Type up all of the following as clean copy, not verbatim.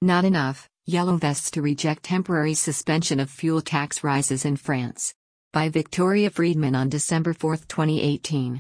Not enough, Yellow Vests to reject temporary suspension of fuel tax rises in France. By Victoria Friedman on December 4, 2018.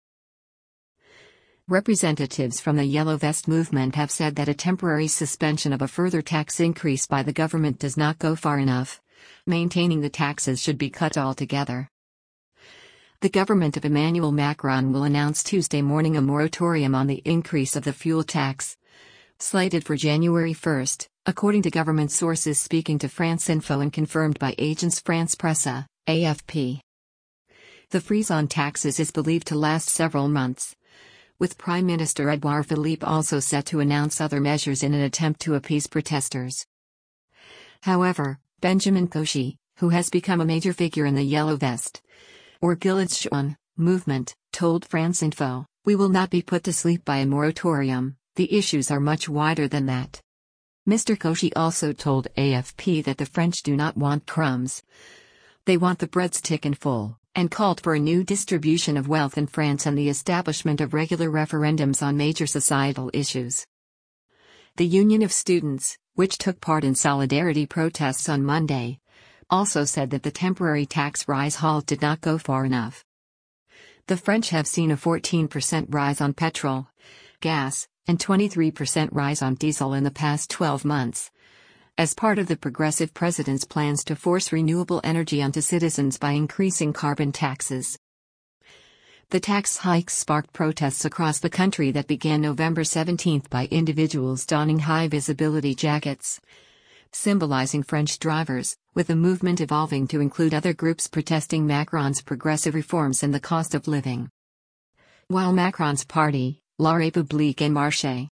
Representatives from the Yellow Vest movement have said that a temporary suspension of a further tax increase by the government does not go far enough. Maintaining the taxes should be cut altogether. The government of Emmanuel Macron will announce Tuesday morning a moratorium on the increase of the fuel tax, slated for January 1, according to government sources speaking to France Info and confirmed by Agence France Presse, AFP. The freeze on taxes is believed to last several months, with Prime Minister Edouard Philippe also set to announce other measures in an attempt to appease protesters. However, Benjamin Cauchy, who has become a major figure in the Yellow Vest, or Gilets jaunes, movement, told France Info, "We will not be put to sleep by a moratorium, the issues are much wider than that." Mr. Cauchy also told AFP that the French do not want crumbs. They want the breadstick in full, and called for a new distribution of wealth in France and the establishment of regular referendums on major societal issues. The Union of Students, which took part in solidarity protests on Monday, also said that the temporary tax rise halt did not go far enough. The French have seen a 14% rise on petrol, gas, and 23% rise on diesel in the past 12 months, as part of the Progressive President's plans to force renewable energy onto citizens by increasing carbon taxes. The tax hikes sparked protests across the country that began November 17 by individuals donning high-visibility jackets, symbolizing French drivers, with the movement evolving to include other groups protesting Macron's progressive reforms and the cost of living. While Macron's party, La République En Marche,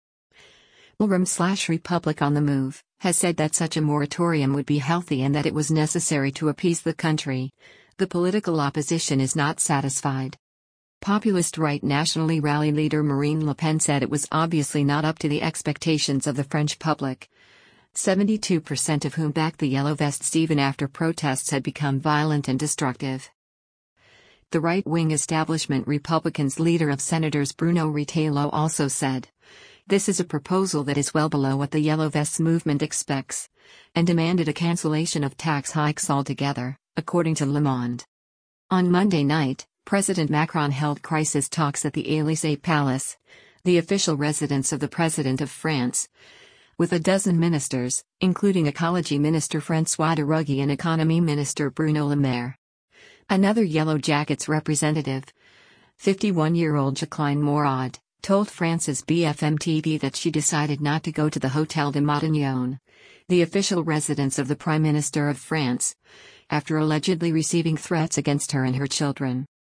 Republic on the Move, has said that such a moratorium would be healthy and that it was necessary to appease the country, the political opposition is not satisfied. Populist right Nationally Rally leader Marine Le Pen said it was obviously not up to the expectations of the French public, 72% of whom backed the Yellow Vests even after protests had become violent and destructive. The right-wing establishment Republicans leader of Senators Bruno Retailleau also said, "This is a proposal that is well below what the Yellow Vests movement expects," and demanded a cancellation of tax hikes altogether, according to Le Monde. On Monday night, President Macron held crisis talks at the Élysée Palace, the official residence of the President of France, with a dozen ministers, including Ecology Minister François de Rugy and Economy Minister Bruno Le Maire. Another Yellow Jackets representative, 51-year-old Jacqueline Mourad, told France's BFM TV that she decided not to go to the Hôtel de Matignon, the official residence of the Prime Minister of France, after allegedly receiving threats against her and her children.